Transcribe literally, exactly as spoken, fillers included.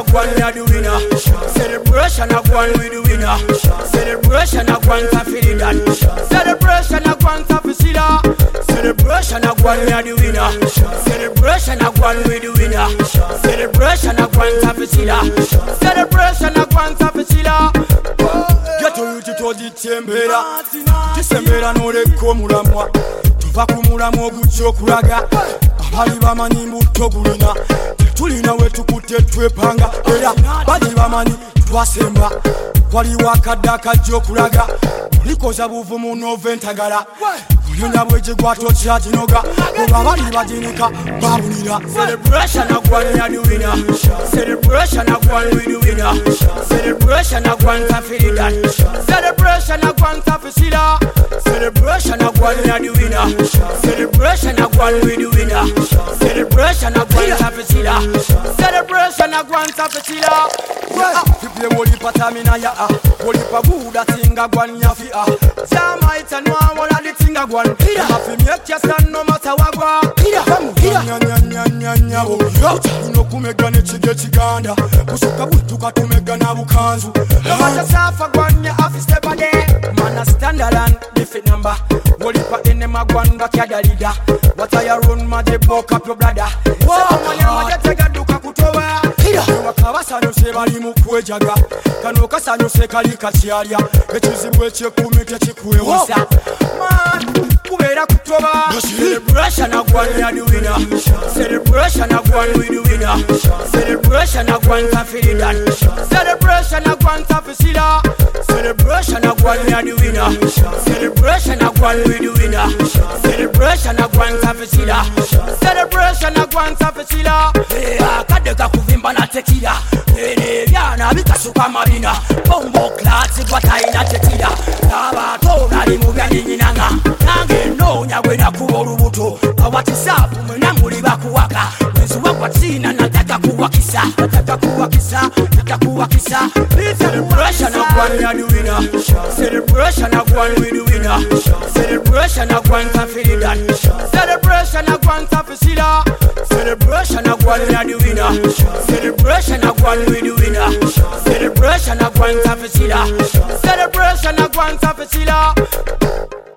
one ya the winner. Celebration of one with the winner. Celebration of one to feel that. Celebration of one to feel that. Celebration of one ya the winner. Celebration of one with the winner. Celebration of one to feel that. Celebration of one to feel that. Get to you to the Tembera. Tisembera no le komulamwa. Tuva kumulamu ogutyo kulaga. Abali bamanyi mbuto gulina. Tulina wetu kute twepanga. Era bali bamanyi twasemba. Waliwo akadde akajja kulaga. Likoza buvumu noventagala. Yunda bweje gwatokya kinoga. Olwo abali baginika babulira. Celebration of one ya the winner. Celebration of one with the winner. Celebration of one to feel that. Celebration of one to feel that. Celebration of one ya the winner. Celebration of one with the winner. Celebration of one to feel that. Celebration of one to feel that. People woli patamina ya ah. Woli pabuda tinga gwan ya fi ah. Jama itanwa wala di tinga gwan. Mafi miekya san no matter wagwa. Nya nya nya nya nya wo. Uno kumega ne chige chiganda. Kusuka butuka tumega na bukanzu. Mata safa gwan ya afi step ade. Mana standard different number. Woli pa ene magwan ga kya leader. What I run ma de book up your brother. Sama ya ma tega duka kutoba. Wakabasa no se bali mu kwejaga. Kano kasanyo se kali kachialia. Ekizibu ekyekumi tekikuwewasa. Man kubera kutoba. Celebration of one ya the winner. Celebration of one with the winner. Celebration of one to feel that. Celebration of one to feel that. Celebration of one ya the winner. Celebration of one with the winner. Celebration of one to feel that. Celebration of one to feel that. Eh kadeka kuvimba na tekila. Eh yana bikasuka marina. Bombo klati gwataina tekila. Aba tona limubya nyinanga. Nange no nyagwe na kuboru buto. Awati safu mwena muri bakuwaka. Mwezuwa kwa tina nataka kuwakisa. Nataka kuwakisa. Nataka kuwakisa. Celebration of one ya the winner. Celebration of one with the winner. Celebration of one to feel that. Celebration of one to feel that. Celebration of one ya the winner. Celebration of one with the winner. Celebration of one to feel that. Celebration of one to feel that.